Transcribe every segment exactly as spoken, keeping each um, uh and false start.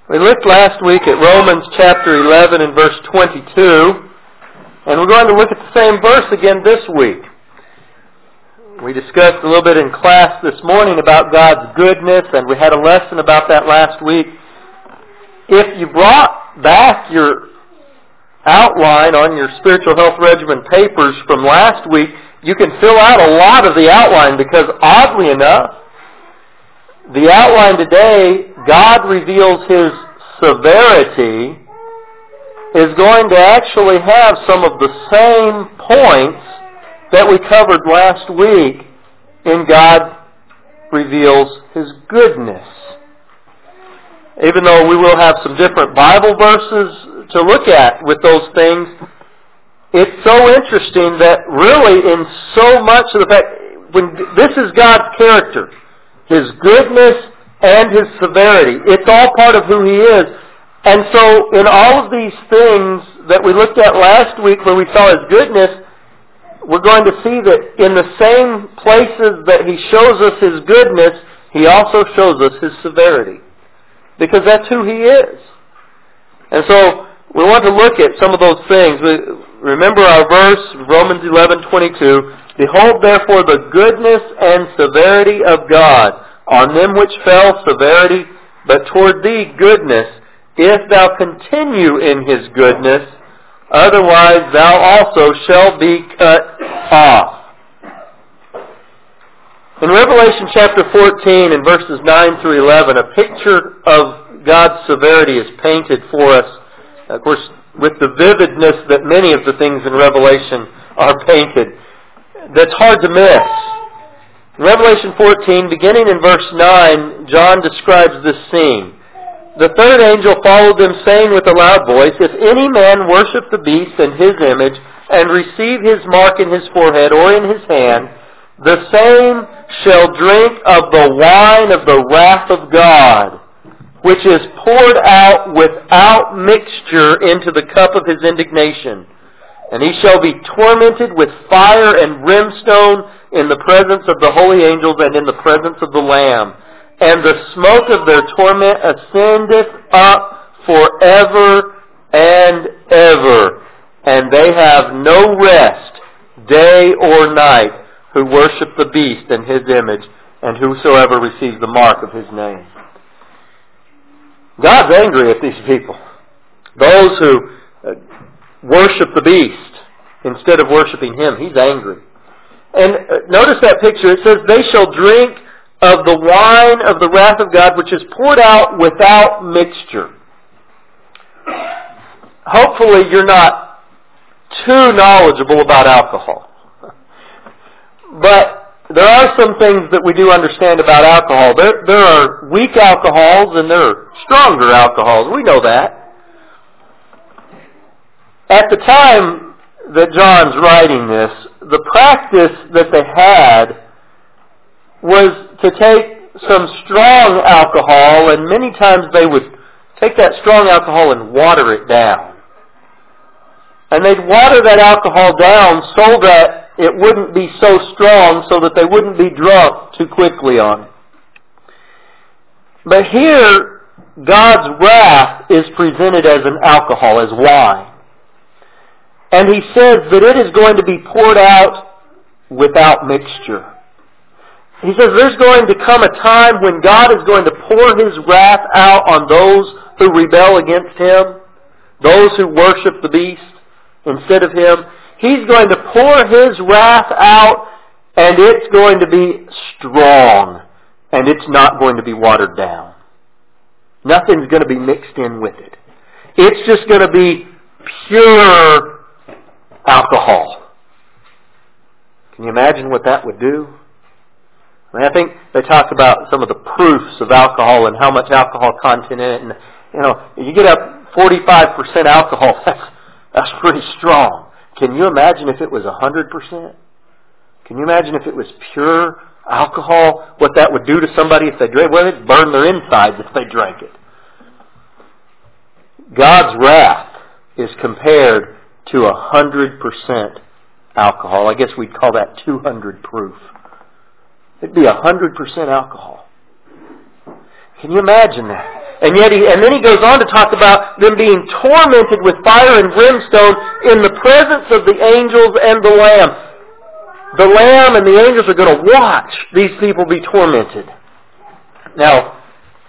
We looked last week at Romans chapter eleven and verse twenty-two, and we're going to look at the same verse again this week. We discussed a little bit in class this morning about God's goodness, and we had a lesson about that last week. If you brought back your outline on your spiritual health regimen papers from last week, you can fill out a lot of the outline because, oddly enough, the outline today, God reveals His severity, is going to actually have some of the same points that we covered last week in God reveals His goodness. Even though we will have some different Bible verses to look at with those things, it's so interesting that really in so much of the fact, when this is God's character, His goodness and His severity. It's all part of who He is. And so in all of these things that we looked at last week where we saw His goodness, we're going to see that in the same places that He shows us His goodness, He also shows us His severity. Because that's who He is. And so we want to look at some of those things. We, remember our verse, Romans eleven twenty-two. Behold, therefore, the goodness and severity of God. On them which fell, severity, but toward thee, goodness, if thou continue in His goodness, otherwise thou also shalt be cut off. In Revelation chapter fourteen, in verses nine through eleven, a picture of God's severity is painted for us, of course, with the vividness that many of the things in Revelation are painted. That's hard to miss. In Revelation fourteen, beginning in verse nine, John describes this scene. The third angel followed them, saying with a loud voice, If any man worship the beast and his image, and receive his mark in his forehead or in his hand, the same shall drink of the wine of the wrath of God, which is poured out without mixture into the cup of His indignation. And he shall be tormented with fire and brimstone in the presence of the holy angels and in the presence of the Lamb. And the smoke of their torment ascendeth up forever and ever. And they have no rest, day or night, who worship the beast and his image, and whosoever receives the mark of his name. God's angry at these people. Those who worship the beast instead of worshiping Him. He's angry. And notice that picture. It says, they shall drink of the wine of the wrath of God, which is poured out without mixture. Hopefully you're not too knowledgeable about alcohol. But there are some things that we do understand about alcohol. There, there are weak alcohols and there are stronger alcohols. We know that. At the time that John's writing this, the practice that they had was to take some strong alcohol, and many times they would take that strong alcohol and water it down. And they'd water that alcohol down so that it wouldn't be so strong, so that they wouldn't be drunk too quickly on it. But here, God's wrath is presented as an alcohol, as wine. And He says that it is going to be poured out without mixture. He says there's going to come a time when God is going to pour His wrath out on those who rebel against Him, those who worship the beast instead of Him. He's going to pour His wrath out, and it's going to be strong, and it's not going to be watered down. Nothing's going to be mixed in with it. It's just going to be pure alcohol. Can you imagine what that would do? I mean, I think they talk about some of the proofs of alcohol and how much alcohol content in it. And, you know, you get up forty-five percent alcohol, that's, that's pretty strong. Can you imagine if it was one hundred percent? Can you imagine if it was pure alcohol, what that would do to somebody if they drank? Well, it'd burn their insides if they drank it. God's wrath is compared to one hundred percent alcohol. I guess we'd call that two hundred proof. It'd be one hundred percent alcohol. Can you imagine that? And yet, he, and then he goes on to talk about them being tormented with fire and brimstone in the presence of the angels and the Lamb. The Lamb and the angels are going to watch these people be tormented. Now,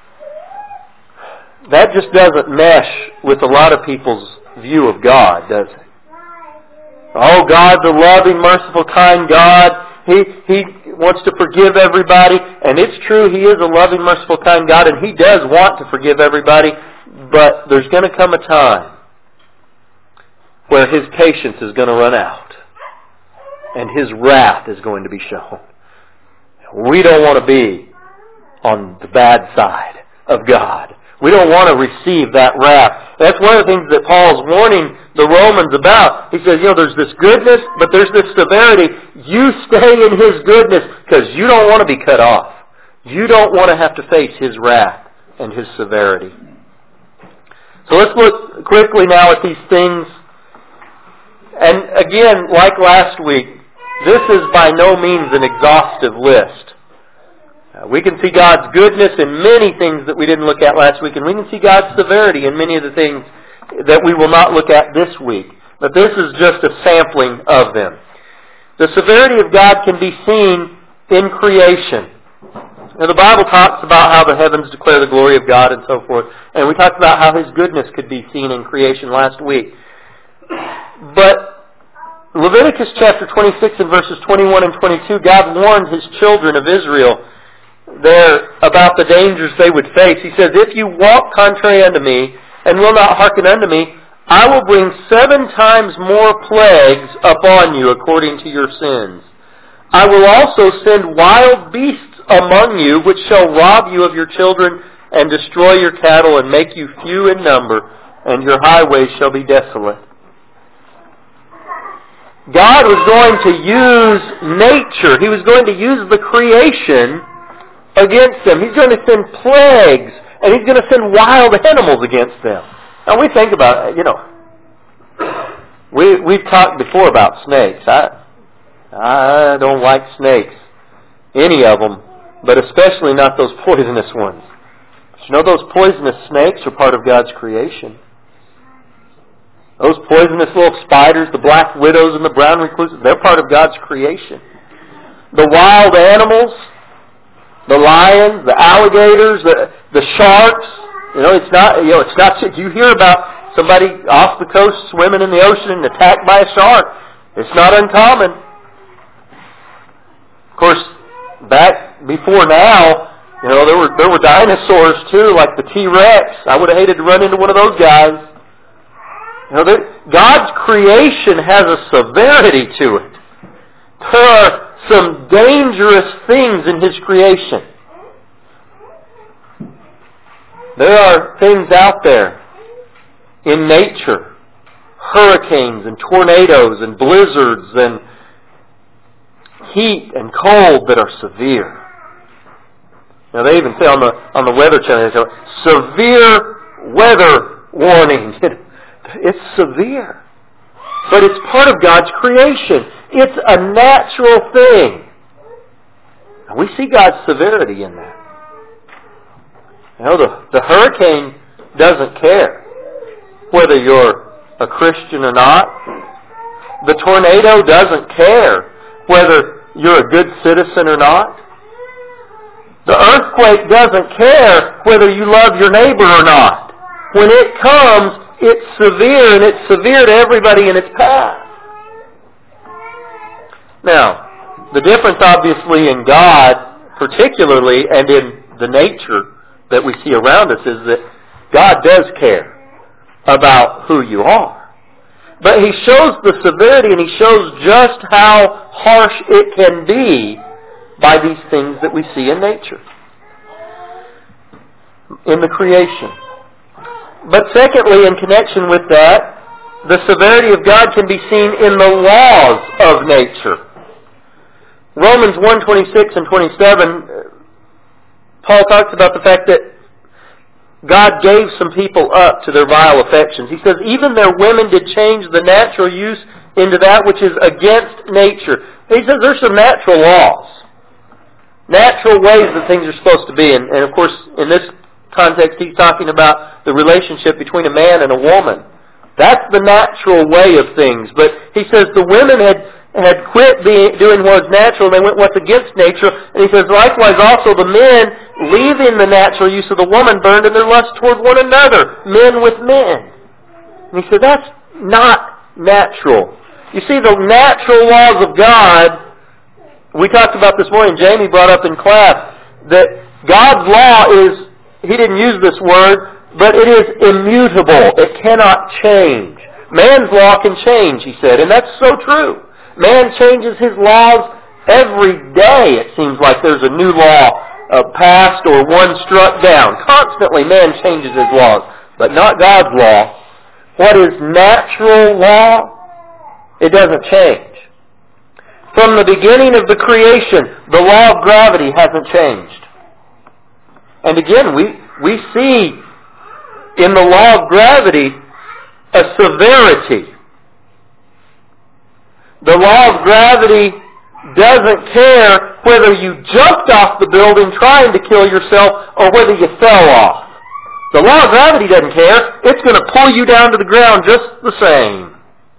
that just doesn't mesh with a lot of people's view of God, does it? Oh, God's a loving, merciful, kind God. He He wants to forgive everybody. And it's true, He is a loving, merciful, kind God, and He does want to forgive everybody. But there's going to come a time where His patience is going to run out. And His wrath is going to be shown. We don't want to be on the bad side of God. We don't want to receive that wrath. That's one of the things that Paul's warning the Romans about. He says, you know, there's this goodness, but there's this severity. You stay in His goodness because you don't want to be cut off. You don't want to have to face His wrath and His severity. So let's look quickly now at these things. And again, like last week, this is by no means an exhaustive list. Uh, we can see God's goodness in many things that we didn't look at last week, and we can see God's severity in many of the things that we will not look at this week. But this is just a sampling of them. The severity of God can be seen in creation. Now, the Bible talks about how the heavens declare the glory of God and so forth, and we talked about how His goodness could be seen in creation last week. But Leviticus chapter twenty-six and verses twenty-one and twenty-two, God warned His children of Israel there about the dangers they would face. He says, if you walk contrary unto me, and will not hearken unto me, I will bring seven times more plagues upon you according to your sins. I will also send wild beasts among you, which shall rob you of your children, and destroy your cattle, and make you few in number, and your highways shall be desolate. God was going to use nature. He was going to use the creation against them. He's going to send plagues, and He's going to send wild animals against them. Now we think about it, you know, we, we've talked before about snakes. I, I don't like snakes, any of them, but especially not those poisonous ones. You know, those poisonous snakes are part of God's creation. Those poisonous little spiders, the black widows and the brown recluses, they're part of God's creation. The wild animals, the lions, the alligators, the, the sharks, you know, it's not, you know, it's not, you hear about somebody off the coast swimming in the ocean and attacked by a shark. It's not uncommon. Of course, back before now, you know, there were, there were dinosaurs too, like the T-Rex. I would have hated to run into one of those guys. You know, God's creation has a severity to it. There are some dangerous things in His creation. There are things out there in nature, hurricanes and tornadoes and blizzards and heat and cold that are severe. Now they even say on the on the Weather Channel, they say, severe weather warning. It's severe. But it's part of God's creation. It's a natural thing. And we see God's severity in that. You know, the, the hurricane doesn't care whether you're a Christian or not. The tornado doesn't care whether you're a good citizen or not. The earthquake doesn't care whether you love your neighbor or not. When it comes, it's severe, and it's severe to everybody in its path. Now, the difference obviously in God, particularly, and in the nature that we see around us, is that God does care about who you are. But He shows the severity, and He shows just how harsh it can be by these things that we see in nature, in the creation. But secondly, in connection with that, the severity of God can be seen in the laws of nature. Romans one twenty-six and twenty-seven, Paul talks about the fact that God gave some people up to their vile affections. He says, even their women did change the natural use into that which is against nature. He says there's some natural laws, natural ways that things are supposed to be. And, and of course, in this context, he's talking about the relationship between a man and a woman. That's the natural way of things. But he says the women had, had quit being, doing what was natural and they went what's against nature. And he says likewise also the men, leaving the natural use of the woman, burned in their lust toward one another, men with men. And he said that's not natural. You see, the natural laws of God, we talked about this morning, Jamie brought up in class, that God's law is, he didn't use this word, but it is immutable. It cannot change. Man's law can change, he said, and that's so true. Man changes his laws every day. It seems like there's a new law uh, passed or one struck down. Constantly man changes his laws, but not God's law. What is natural law? It doesn't change. From the beginning of the creation, the law of gravity hasn't changed. And again, we, we see in the law of gravity a severity. The law of gravity doesn't care whether you jumped off the building trying to kill yourself or whether you fell off. The law of gravity doesn't care. It's going to pull you down to the ground just the same.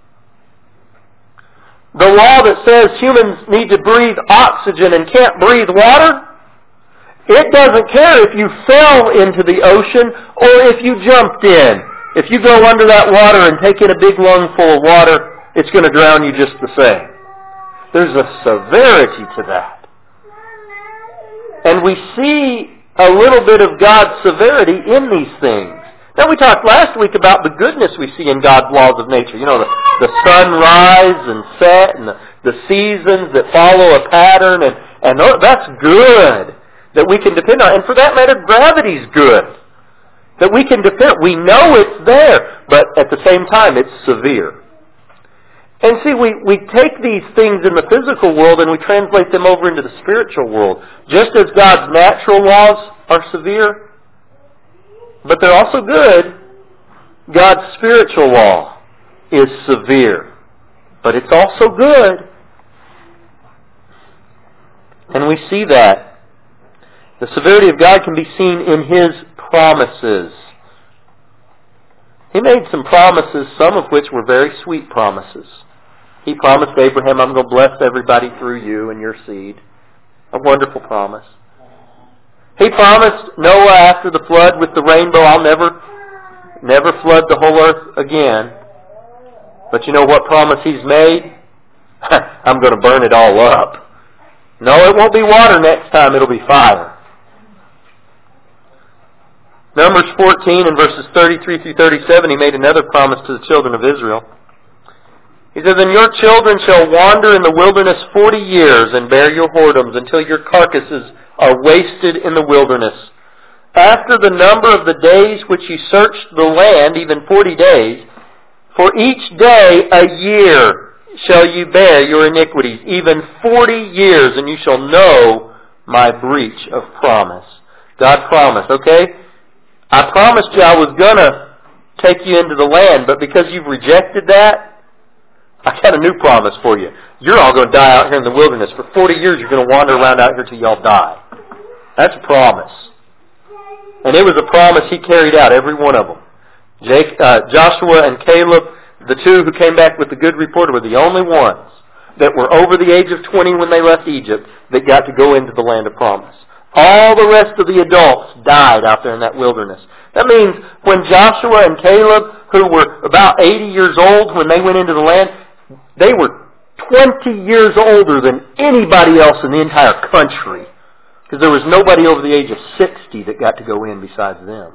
The law that says humans need to breathe oxygen and can't breathe water, it doesn't care if you fell into the ocean or if you jumped in. If you go under that water and take in a big lungful of water, it's going to drown you just the same. There's a severity to that. And we see a little bit of God's severity in these things. Now we talked last week about the goodness we see in God's laws of nature. You know, the, the sunrise and set and the, the seasons that follow a pattern. And, and that's good that we can depend on. And for that matter, gravity's good. That we can depend. We know it's there, but at the same time, it's severe. And see, we, we take these things in the physical world and we translate them over into the spiritual world. Just as God's natural laws are severe, but they're also good, God's spiritual law is severe. But it's also good. And we see that. The severity of God can be seen in His promises. He made some promises, some of which were very sweet promises. He promised Abraham, I'm going to bless everybody through you and your seed. A wonderful promise. He promised Noah after the flood with the rainbow, I'll never, never flood the whole earth again. But you know what promise he's made? I'm going to burn it all up. No, it won't be water next time, it'll be fire. Numbers fourteen and verses thirty-three through thirty-seven, he made another promise to the children of Israel. He says, And your children shall wander in the wilderness forty years and bear your whoredoms until your carcasses are wasted in the wilderness. After the number of the days which you searched the land, even forty days, for each day a year shall you bear your iniquities, even forty years, and you shall know my breach of promise. God promised, okay? I promised you I was going to take you into the land, but because you've rejected that, I got a new promise for you. You're all going to die out here in the wilderness. For forty years you're going to wander around out here till you all die. That's a promise. And it was a promise he carried out, every one of them. Jake, uh, Joshua and Caleb, the two who came back with the good report, were the only ones that were over the age of twenty when they left Egypt that got to go into the land of promise. All the rest of the adults died out there in that wilderness. That means when Joshua and Caleb, who were about eighty years old when they went into the land, they were twenty years older than anybody else in the entire country. Because there was nobody over the age of sixty that got to go in besides them.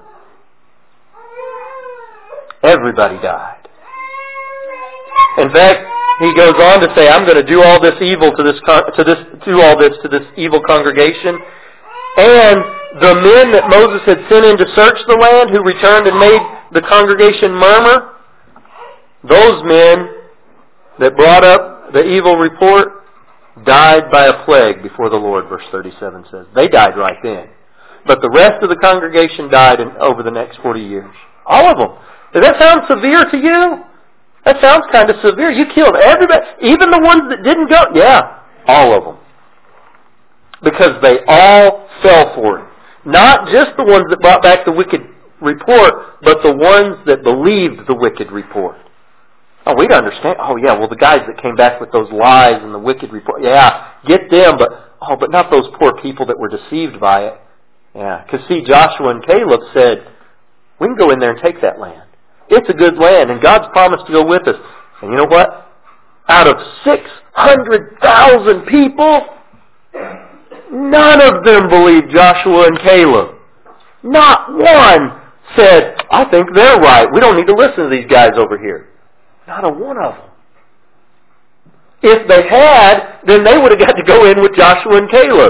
Everybody died. In fact, he goes on to say, I'm going to do all this evil to this, to this, do all this to this evil congregation. And the men that Moses had sent in to search the land, who returned and made the congregation murmur, those men that brought up the evil report died by a plague before the Lord, verse thirty-seven says. They died right then. But the rest of the congregation died in, over the next forty years. All of them. Does that sound severe to you? That sounds kind of severe. You killed everybody, even the ones that didn't go. Yeah, all of them. Because they all fell for it. Not just the ones that brought back the wicked report, but the ones that believed the wicked report. Oh, we'd understand. Oh, yeah, well, the guys that came back with those lies and the wicked report, yeah, get them, but oh, but not those poor people that were deceived by it. Yeah, because see, Joshua and Caleb said, we can go in there and take that land. It's a good land, and God's promised to go with us. And you know what? Out of six hundred thousand people, none of them believed Joshua and Caleb. Not one said, I think they're right. We don't need to listen to these guys over here. Not a one of them. If they had, then they would have got to go in with Joshua and Caleb.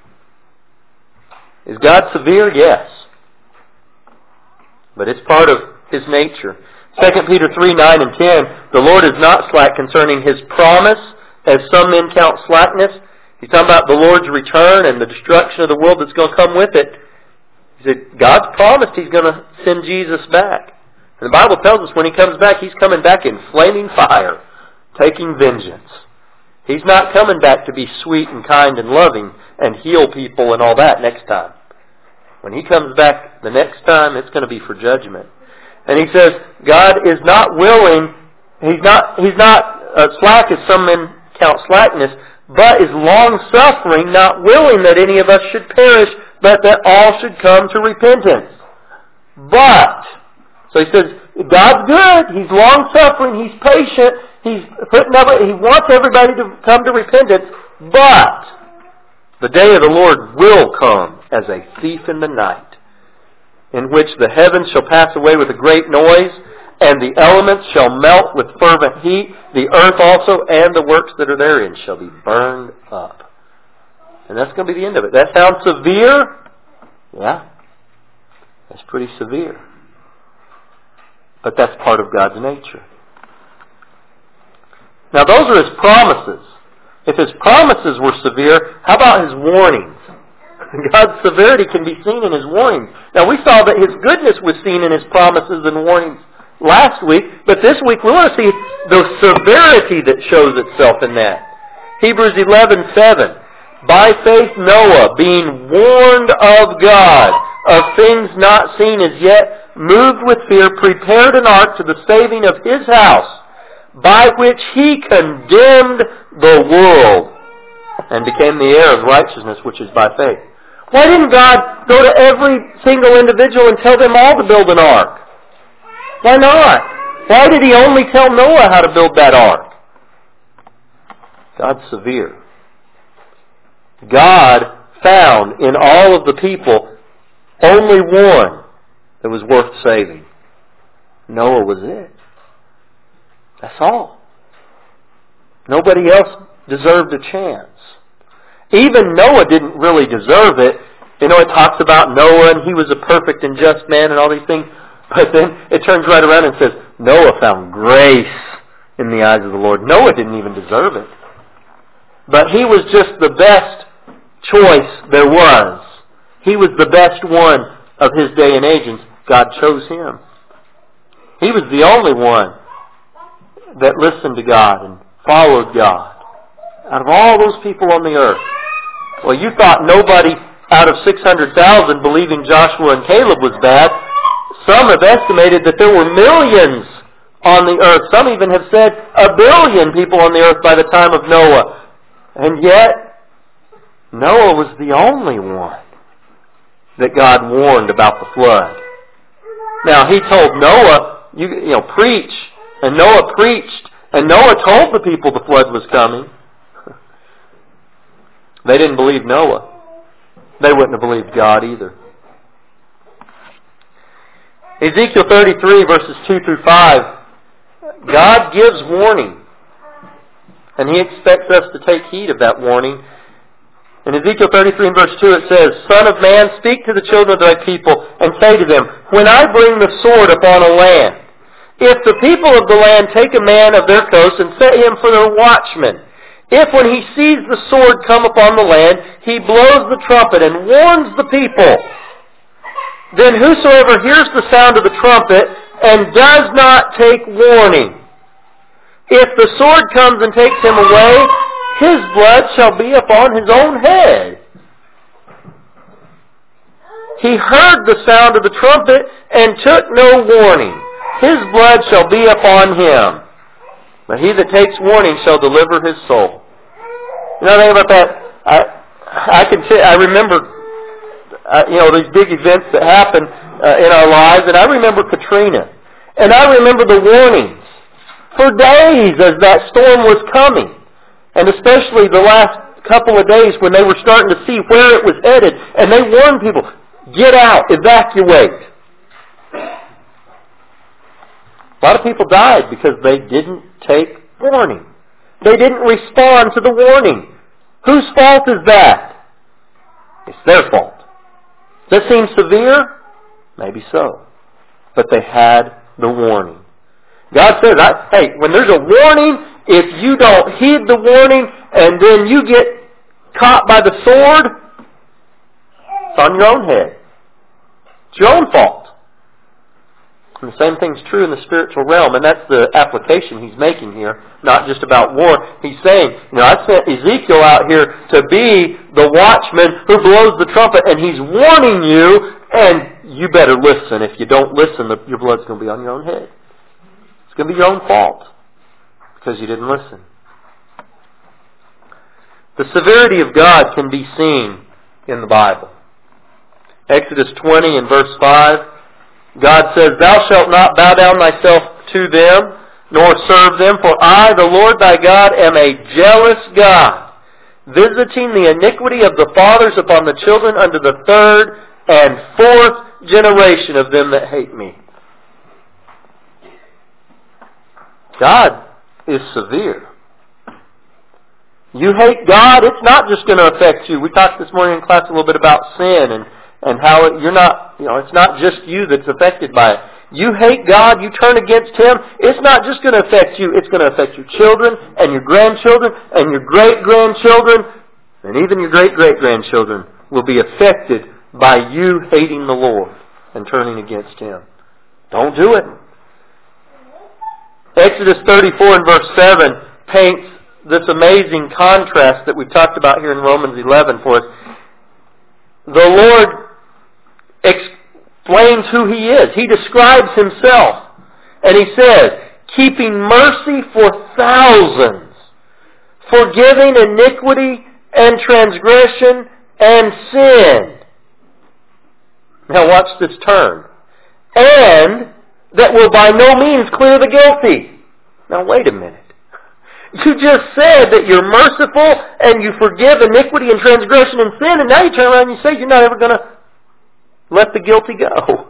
Is God severe? Yes. But it's part of His nature. Second Peter three, nine and ten, the Lord is not slack concerning His promise, as some men count slackness. He's talking about the Lord's return and the destruction of the world that's going to come with it. He said, God's promised He's going to send Jesus back. And the Bible tells us when He comes back, He's coming back in flaming fire, taking vengeance. He's not coming back to be sweet and kind and loving and heal people and all that next time. When He comes back the next time, it's going to be for judgment. And He says, God is not willing, He's not, He's not uh, slack as some men count slackness, but is long-suffering, not willing that any of us should perish, but that all should come to repentance. But, so He says, God's good, He's long-suffering, He's patient, He's putting up, He wants everybody to come to repentance, but the day of the Lord will come as a thief in the night, in which the heavens shall pass away with a great noise, and the elements shall melt with fervent heat, the earth also and the works that are therein shall be burned up. And that's going to be the end of it. That sounds severe? Yeah. That's pretty severe. But that's part of God's nature. Now those are His promises. If His promises were severe, how about His warnings? God's severity can be seen in His warnings. Now we saw that His goodness was seen in His promises and warnings last week, but this week we want to see the severity that shows itself in that. Hebrews eleven seven. By faith Noah, being warned of God of things not seen as yet, moved with fear, prepared an ark to the saving of his house, by which he condemned the world and became the heir of righteousness, which is by faith. Why didn't God go to every single individual and tell them all to build an ark? Why not? Why did He only tell Noah how to build that ark? God's severe. God found in all of the people only one that was worth saving. Noah was it. That's all. Nobody else deserved a chance. Even Noah didn't really deserve it. You know, it talks about Noah and he was a perfect and just man and all these things. But then it turns right around and says, Noah found grace in the eyes of the Lord. Noah didn't even deserve it. But he was just the best choice there was. He was the best one of his day and age, and God chose him. He was the only one that listened to God and followed God out of all those people on the earth. Well, you thought nobody out of six hundred thousand believing Joshua and Caleb was bad. Some have estimated that there were millions on the earth. Some even have said a billion people on the earth by the time of Noah. And yet, Noah was the only one that God warned about the flood. Now, He told Noah, you, you know, preach. And Noah preached. And Noah told the people the flood was coming. They didn't believe Noah. They wouldn't have believed God either. Ezekiel thirty-three, verses two through five, God gives warning. And He expects us to take heed of that warning. In Ezekiel thirty-three and verse two it says, Son of man, speak to the children of thy people, and say to them, When I bring the sword upon a land, if the people of the land take a man of their coast and set him for their watchman, if when he sees the sword come upon the land, he blows the trumpet and warns the people, then whosoever hears the sound of the trumpet and does not take warning, if the sword comes and takes him away, his blood shall be upon his own head. He heard the sound of the trumpet and took no warning. His blood shall be upon him. But he that takes warning shall deliver his soul. You know anything about that? I I can say I remember uh, you know these big events that happen uh, in our lives, and I remember Katrina, and I remember the warnings for days as that storm was coming, and especially the last couple of days when they were starting to see where it was headed, and they warned people, get out, evacuate. A lot of people died because they didn't take warning. They didn't respond to the warning. Whose fault is that? It's their fault. Does that seem severe? Maybe so. But they had the warning. God says, I, hey, when there's a warning, if you don't heed the warning and then you get caught by the sword, it's on your own head. It's your own fault. And the same thing's true in the spiritual realm, and that's the application he's making here, not just about war. He's saying, you know, I sent Ezekiel out here to be the watchman who blows the trumpet, and he's warning you, and you better listen. If you don't listen, the, your blood's going to be on your own head. It's going to be your own fault because you didn't listen. The severity of God can be seen in the Bible. Exodus twenty and verse five, God says, Thou shalt not bow down thyself to them, nor serve them, for I, the Lord thy God, am a jealous God, visiting the iniquity of the fathers upon the children unto the third and fourth generation of them that hate me. God is severe. You hate God, it's not just going to affect you. We talked this morning in class a little bit about sin and And how it, you're not, you know, it's not just you that's affected by it. You hate God, you turn against Him, it's not just going to affect you, it's going to affect your children and your grandchildren and your great-grandchildren, and even your great-great-grandchildren will be affected by you hating the Lord and turning against Him. Don't do it. Exodus thirty-four and verse seven paints this amazing contrast that we've talked about here in Romans eleven for us. The Lord explains who He is. He describes Himself. And He says, keeping mercy for thousands, forgiving iniquity and transgression and sin. Now watch this turn. And that will by no means clear the guilty. Now wait a minute. You just said that you're merciful and you forgive iniquity and transgression and sin, and now you turn around and you say you're not ever going to let the guilty go.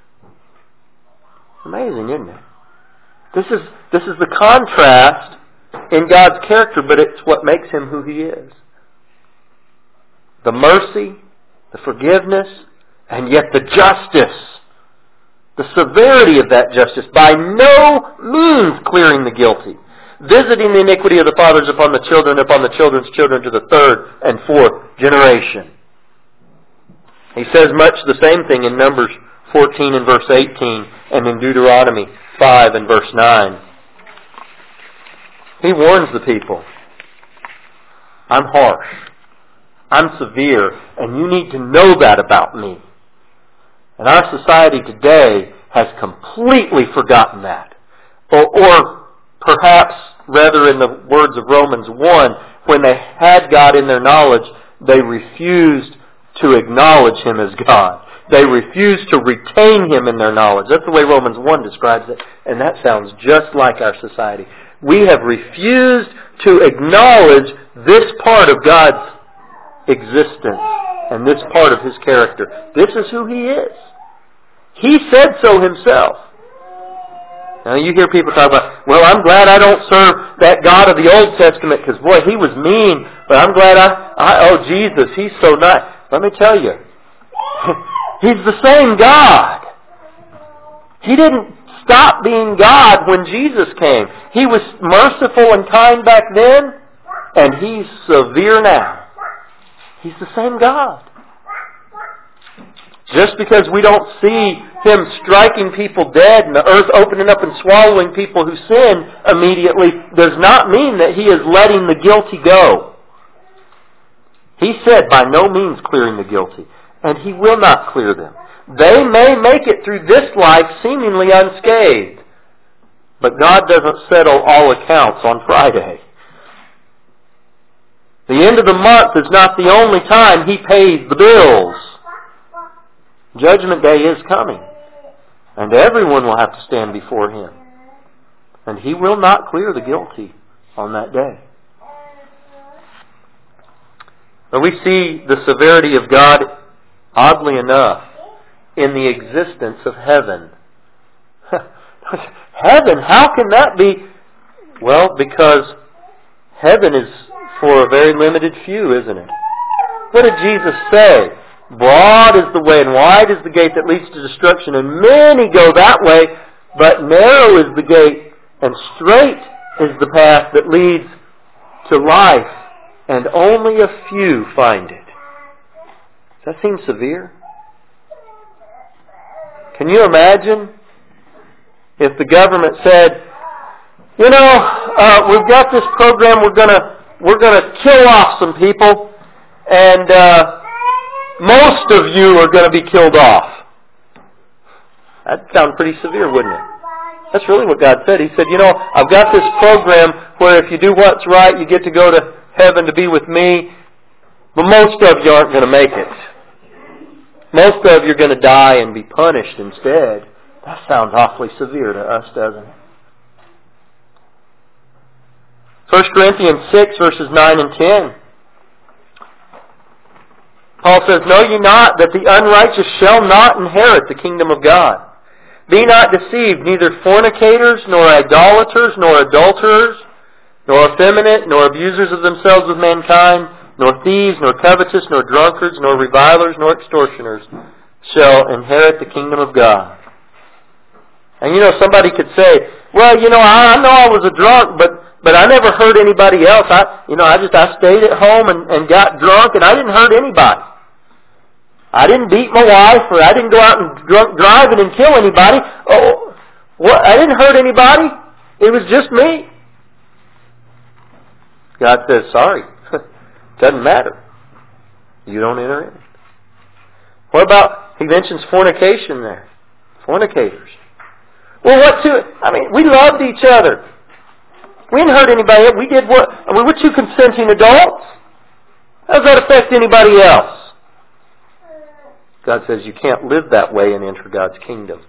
Amazing, isn't it? This is this is the contrast in God's character, but it's what makes Him who He is. The mercy, the forgiveness, and yet the justice. The severity of that justice, by no means clearing the guilty. Visiting the iniquity of the fathers upon the children, upon the children's children to the third and fourth generation. He says much the same thing in Numbers fourteen and verse eighteen and in Deuteronomy five and verse nine. He warns the people. I'm harsh. I'm severe. And you need to know that about me. And our society today has completely forgotten that. Or, or perhaps, rather in the words of Romans one, when they had God in their knowledge, they refused to acknowledge Him as God. They refused to retain Him in their knowledge. That's the way Romans one describes it. And that sounds just like our society. We have refused to acknowledge this part of God's existence and this part of His character. This is who He is. He said so Himself. Now you hear people talk about, well, I'm glad I don't serve that God of the Old Testament because, boy, He was mean, but I'm glad I, I oh, Jesus, He's so nice. Let me tell you, He's the same God. He didn't stop being God when Jesus came. He was merciful and kind back then, and He's severe now. He's the same God. Just because we don't see Him striking people dead and the earth opening up and swallowing people who sin immediately does not mean that He is letting the guilty go. He said by no means clearing the guilty. and He will not clear them. They may make it through this life seemingly unscathed, but God doesn't settle all accounts on Friday. The end of the month is not the only time He pays the bills. Judgment Day is coming, and everyone will have to stand before Him. And He will not clear the guilty on that day. But we see the severity of God, oddly enough, in the existence of heaven. Heaven, how can that be? Well, because heaven is for a very limited few, isn't it? What did Jesus say? Broad is the way and wide is the gate that leads to destruction, and many go that way, but narrow is the gate and straight is the path that leads to life, and only a few find it. Does that seem severe? Can you imagine if the government said, you know, uh, we've got this program, we're gonna we're gonna kill off some people, and uh, most of you are going to be killed off. That'd sound pretty severe, wouldn't it? That's really what God said. He said, you know, I've got this program where if you do what's right, you get to go to heaven to be with me, but most of you aren't going to make it. Most of you are going to die and be punished instead. That sounds awfully severe to us, doesn't it? First Corinthians six, verses nine and ten. Paul says, know ye not that the unrighteous shall not inherit the kingdom of God? Be not deceived, neither fornicators, nor idolaters, nor adulterers, nor effeminate, nor abusers of themselves with mankind, nor thieves, nor covetous, nor drunkards, nor revilers, nor extortioners shall inherit the kingdom of God. And you know, somebody could say, well, you know, I, I know I was a drunk, but but I never hurt anybody else. I, you know, I just I stayed at home and, and got drunk, and I didn't hurt anybody. I didn't beat my wife, or I didn't go out and drunk driving and kill anybody. Oh, what? I didn't hurt anybody. It was just me. God says, sorry. Doesn't matter. You don't enter in. What about, he mentions fornication there. Fornicators. Well, what two, I mean, we loved each other. We didn't hurt anybody. We did what, I mean, we're two consenting adults. How does that affect anybody else? God says you can't live that way and enter God's kingdom.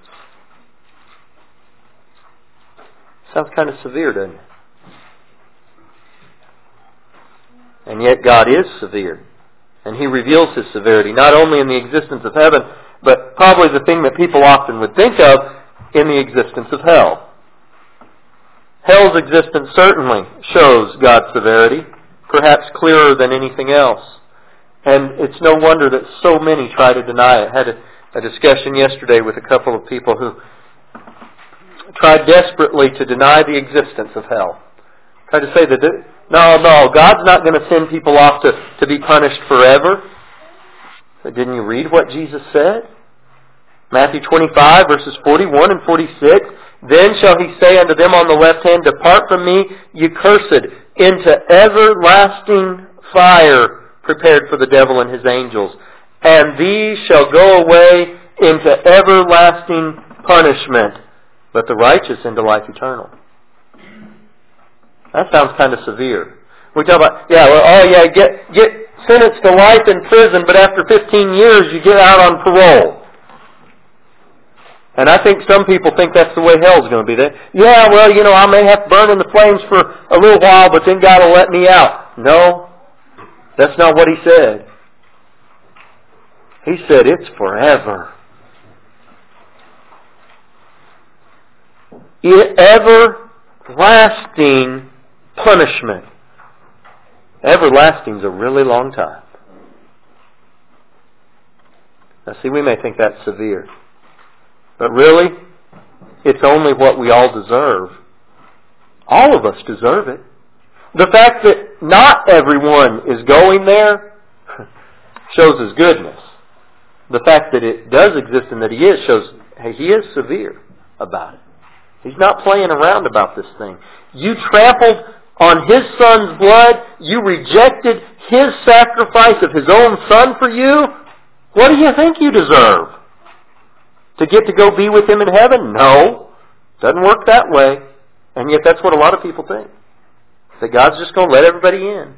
Sounds kind of severe, doesn't it? And yet God is severe. And He reveals His severity, not only in the existence of heaven, but probably the thing that people often would think of, in the existence of hell. Hell's existence certainly shows God's severity, perhaps clearer than anything else. And it's no wonder that so many try to deny it. I had a, a discussion yesterday with a couple of people who tried desperately to deny the existence of hell. Tried to say that, no, no, God's not going to send people off to, to be punished forever. But didn't you read what Jesus said? Matthew twenty-five, verses forty-one and forty-six. Then shall He say unto them on the left hand, depart from me, ye cursed, into everlasting fire, prepared for the devil and his angels. And these shall go away into everlasting punishment, but the righteous into life eternal. That sounds kind of severe. We talk about, yeah, well, oh yeah, get get sentenced to life in prison, but after fifteen years you get out on parole. And I think some people think that's the way hell's going to be. That, yeah, well, you know, I may have to burn in the flames for a little while, but then God will let me out. No, that's not what He said. He said it's forever. Everlasting punishment. Everlasting's a really long time. Now see, we may think that's severe. But really, it's only what we all deserve. All of us deserve it. The fact that not everyone is going there shows His goodness. The fact that it does exist and that He is shows, hey, He is severe about it. He's not playing around about this thing. You trampled on His Son's blood. You rejected His sacrifice of His own Son for you. What do you think you deserve? To get to go be with Him in heaven? No. Doesn't work that way. And yet that's what a lot of people think. That God's just going to let everybody in.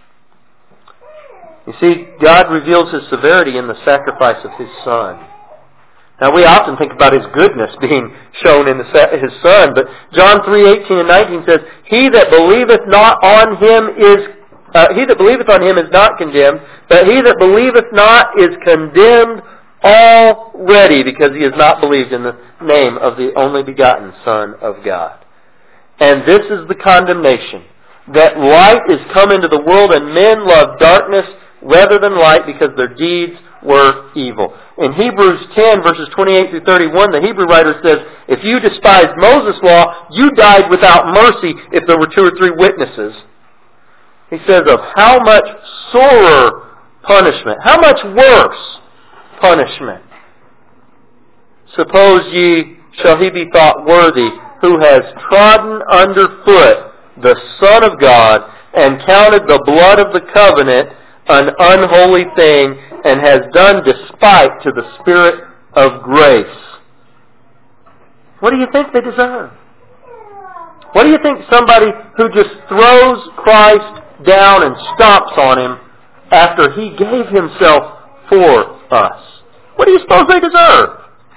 You see, God reveals His severity in the sacrifice of His Son. Now we often think about His goodness being shown in the, His Son, but John three eighteen and nineteen says, He that believeth not on Him is uh, he that believeth on Him is not condemned, but he that believeth not is condemned already, because he has not believed in the name of the only begotten Son of God. And this is the condemnation, that light is come into the world, and men love darkness rather than light, because their deeds were evil. In Hebrews ten, verses twenty-eight through thirty-one, the Hebrew writer says, if you despised Moses' law, you died without mercy if there were two or three witnesses. He says, of how much sorer punishment, how much worse punishment. Suppose ye shall he be thought worthy, who has trodden under foot the Son of God, and counted the blood of the covenant an unholy thing, and has done despite to the Spirit of grace. What do you think they deserve? What do you think somebody who just throws Christ down and stomps on Him after He gave Himself for us, what do you suppose they deserve?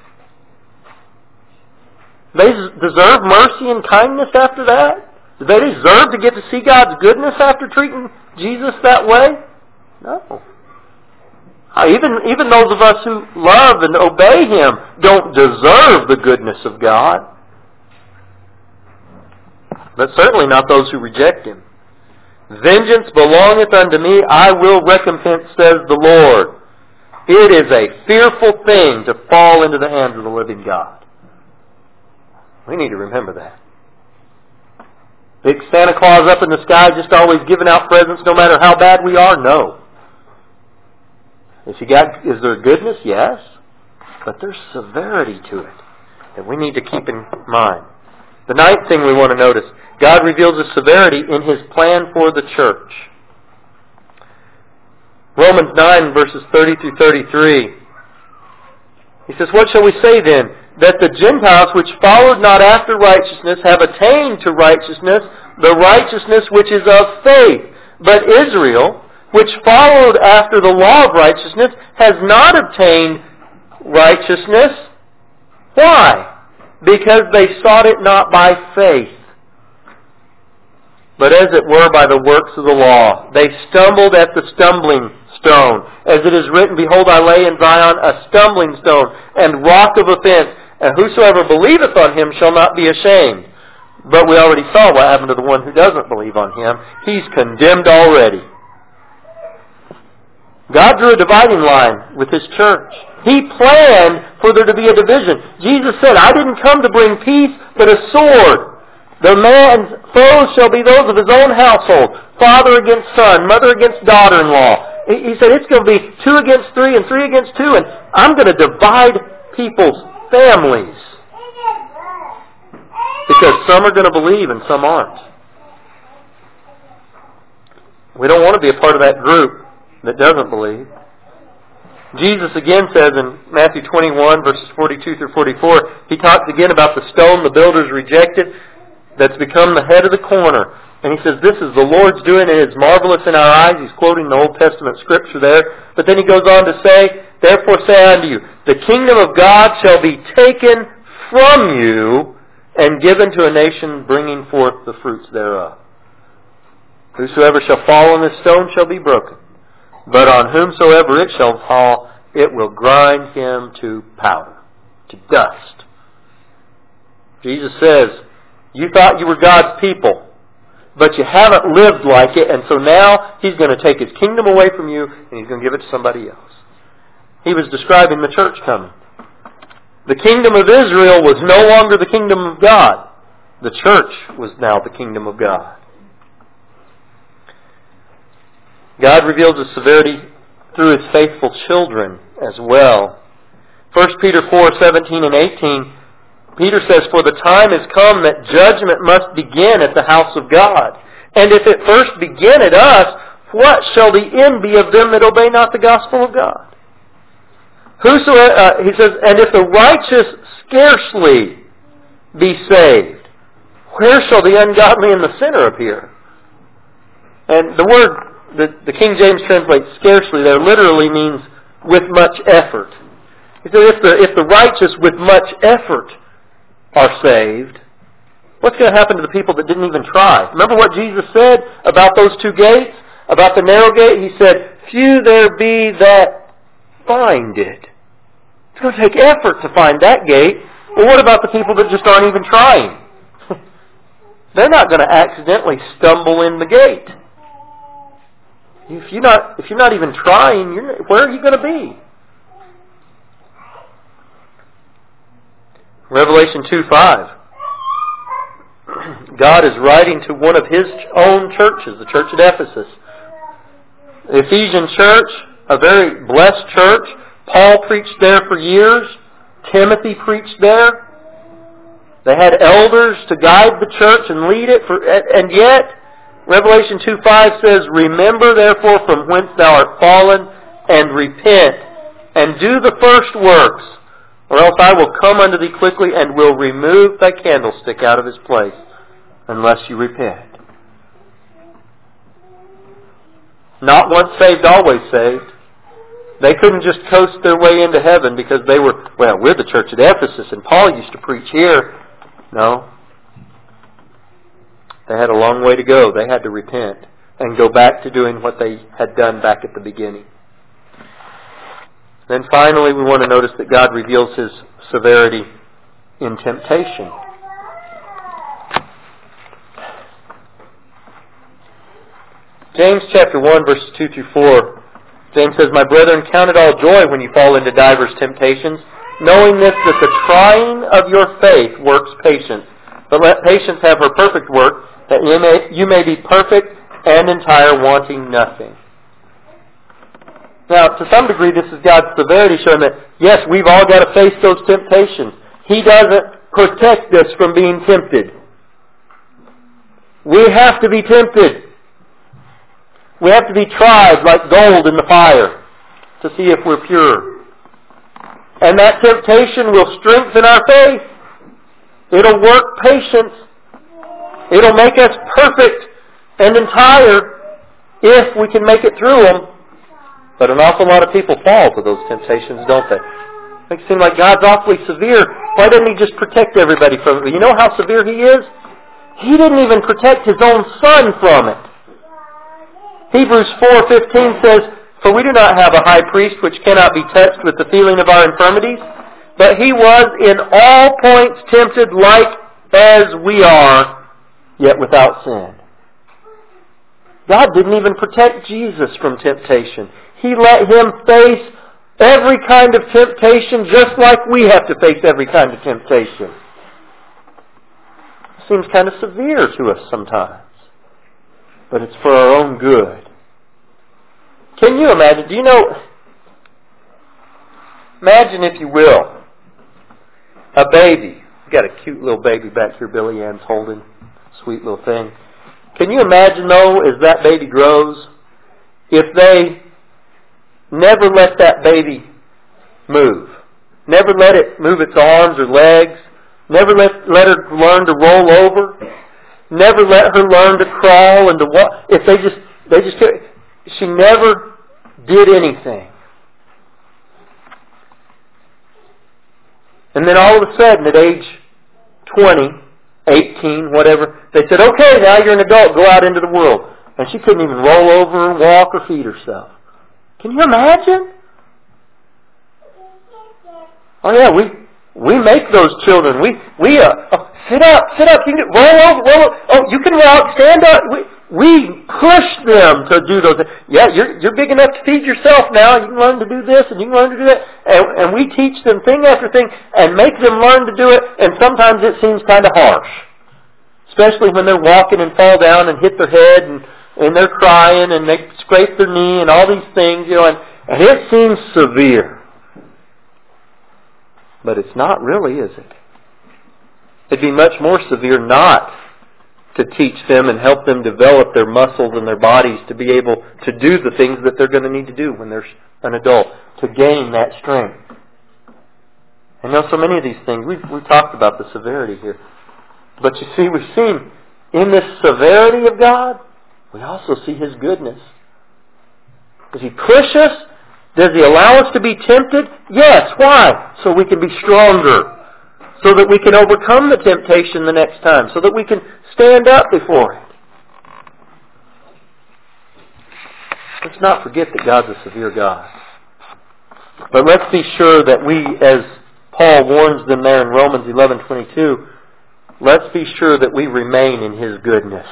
They deserve mercy and kindness after that? Do they deserve to get to see God's goodness after treating Jesus that way? No. Even, even those of us who love and obey Him don't deserve the goodness of God. But certainly not those who reject Him. Vengeance belongeth unto me, I will recompense, says the Lord. It is a fearful thing to fall into the hands of the living God. We need to remember that. Big Santa Claus up in the sky just always giving out presents no matter how bad we are? No. Is, he got, is there goodness? Yes. But there's severity to it that we need to keep in mind. The ninth thing we want to notice, God reveals His severity in His plan for the church. Romans nine, verses thirty through thirty-three. He says, what shall we say then? That the Gentiles which followed not after righteousness have attained to righteousness, the righteousness which is of faith. But Israel, which followed after the law of righteousness, has not obtained righteousness. Why? Because they sought it not by faith, but as it were by the works of the law. They stumbled at the stumbling stone. As it is written, behold, I lay in Zion a stumbling stone and rock of offense, and whosoever believeth on Him shall not be ashamed. But we already saw what happened to the one who doesn't believe on Him. He's condemned already. God drew a dividing line with His church. He planned for there to be a division. Jesus said, I didn't come to bring peace, but a sword. The man's foes shall be those of his own household. Father against son, mother against daughter-in-law. He said it's going to be two against three and three against two, and I'm going to divide people's families. Because some are going to believe and some aren't. We don't want to be a part of that group that doesn't believe. Jesus again says in Matthew twenty-one, verses forty-two through forty-four, He talks again about the stone the builders rejected that's become the head of the corner. And He says, this is the Lord's doing, and it is marvelous in our eyes. He's quoting the Old Testament scripture there. But then He goes on to say, therefore say I unto you, the kingdom of God shall be taken from you and given to a nation bringing forth the fruits thereof. Whosoever shall fall on this stone shall be broken. But on whomsoever it shall fall, it will grind him to powder, to dust. Jesus says, you thought you were God's people, but you haven't lived like it, and so now He's going to take His kingdom away from you, and He's going to give it to somebody else. He was describing the church coming. The kingdom of Israel was no longer the kingdom of God. The church was now the kingdom of God. God reveals His severity through His faithful children as well. First Peter four, seventeen and eighteen, Peter says, for the time is come that judgment must begin at the house of God. And if it first begin at us, what shall the end be of them that obey not the gospel of God? Whosoever, uh, he says, and if the righteous scarcely be saved, where shall the ungodly and the sinner appear? And the word, the, the King James translates scarcely there, literally means with much effort. He said, if the, if the righteous with much effort are saved, what's going to happen to the people that didn't even try? Remember what Jesus said about those two gates? About the narrow gate? He said, few there be that find it. It's going to take effort to find that gate. Well, what about the people that just aren't even trying? They're not going to accidentally stumble in the gate. If you're not, if you're not even trying, you're, where are you going to be? Revelation two five. God is writing to one of His own churches, the church at Ephesus. The Ephesian church, a very blessed church. Paul preached there for years. Timothy preached there. They had elders to guide the church and lead it. For, and yet, Revelation two five says, remember therefore from whence thou art fallen, and repent, and do the first works, or else I will come unto thee quickly, and will remove thy candlestick out of his place, unless you repent. Not once saved, always saved. They couldn't just coast their way into heaven because they were, well, we're the church at Ephesus, and Paul used to preach here. No. They had a long way to go. They had to repent and go back to doing what they had done back at the beginning. Then finally, we want to notice that God reveals His severity in temptation. James chapter one, verses two through four. James says, my brethren, count it all joy when you fall into divers temptations, knowing this, that the trying of your faith works patience. But let patience have her perfect work, that you may, you may be perfect and entire, wanting nothing. Now, to some degree, this is God's severity showing that, yes, we've all got to face those temptations. He doesn't protect us from being tempted. We have to be tempted. We have to be tried like gold in the fire to see if we're pure. And that temptation will strengthen our faith. It'll work patience. It'll make us perfect and entire if we can make it through them. But an awful lot of people fall to those temptations, don't they? It makes it seem like God's awfully severe. Why doesn't He just protect everybody from it? You know how severe He is? He didn't even protect His own Son from it. Hebrews four fifteen says, for we do not have a high priest which cannot be touched with the feeling of our infirmities, but He was in all points tempted like as we are, yet without sin. God didn't even protect Jesus from temptation. He let Him face every kind of temptation just like we have to face every kind of temptation. It seems kind of severe to us sometimes. But it's for our own good. Can you imagine? Do you know? Imagine, if you will, a baby. We've got a cute little baby back here Billy Ann's holding. Sweet little thing. Can you imagine, though, as that baby grows, if they never let that baby move, never let it move its arms or legs, never let, let her learn to roll over, never let her learn to crawl and to walk. If they just, they just, she never did anything. And then all of a sudden, at age twenty, eighteen, whatever, they said, okay, now you're an adult, go out into the world. And she couldn't even roll over, walk, or feed herself. Can you imagine? Oh yeah, we we make those children. We we uh, oh, sit up, sit up. You can roll over, roll over. Oh, you can walk, stand up. We we push them to do those things. Yeah, you're you're big enough to feed yourself now. You can learn to do this and you can learn to do that. And, and we teach them thing after thing and make them learn to do it. And sometimes it seems kind of harsh, especially when they're walking and fall down and hit their head and and they're crying and they scrape their knee and all these things, you know. And, and it seems severe. But it's not really, is it? It'd be much more severe not to teach them and help them develop their muscles and their bodies to be able to do the things that they're going to need to do when they're an adult, to gain that strength. I know so many of these things. We've, we've talked about the severity here. But you see, we've seen in this severity of God, we also see His goodness. Does He push us? Does He allow us to be tempted? Yes. Why? So we can be stronger. So that we can overcome the temptation the next time. So that we can stand up before it. Let's not forget that God's a severe God. But let's be sure that we, as Paul warns them there in Romans eleven twenty-two, let's be sure that we remain in His goodness.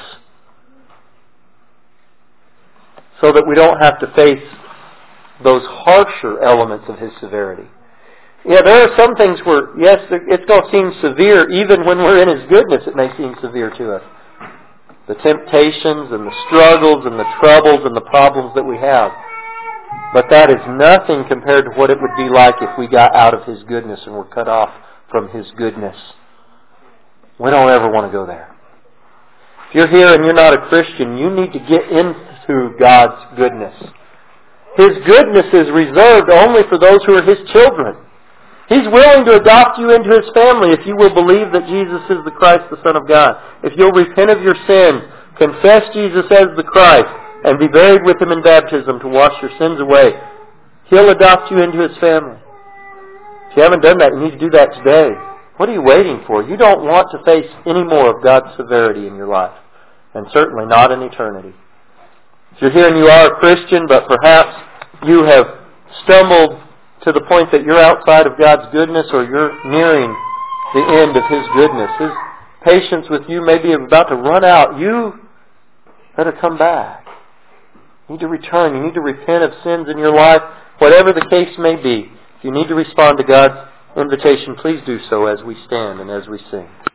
So that we don't have to face those harsher elements of His severity. Yeah, there are some things where, yes, it's going to seem severe. Even when we're in His goodness, it may seem severe to us. The temptations and the struggles and the troubles and the problems that we have. But that is nothing compared to what it would be like if we got out of His goodness and were cut off from His goodness. We don't ever want to go there. If you're here and you're not a Christian, you need to get into God's goodness. His goodness is reserved only for those who are His children. He's willing to adopt you into His family if you will believe that Jesus is the Christ, the Son of God. If you'll repent of your sins, confess Jesus as the Christ, and be buried with Him in baptism to wash your sins away, He'll adopt you into His family. If you haven't done that, you need to do that today. What are you waiting for? You don't want to face any more of God's severity in your life, and certainly not in eternity. If you're here and you are a Christian, but perhaps you have stumbled to the point that you're outside of God's goodness, or you're nearing the end of His goodness, His patience with you may be about to run out, you better come back. You need to return. You need to repent of sins in your life, whatever the case may be. If you need to respond to God's invitation, please do so as we stand and as we sing.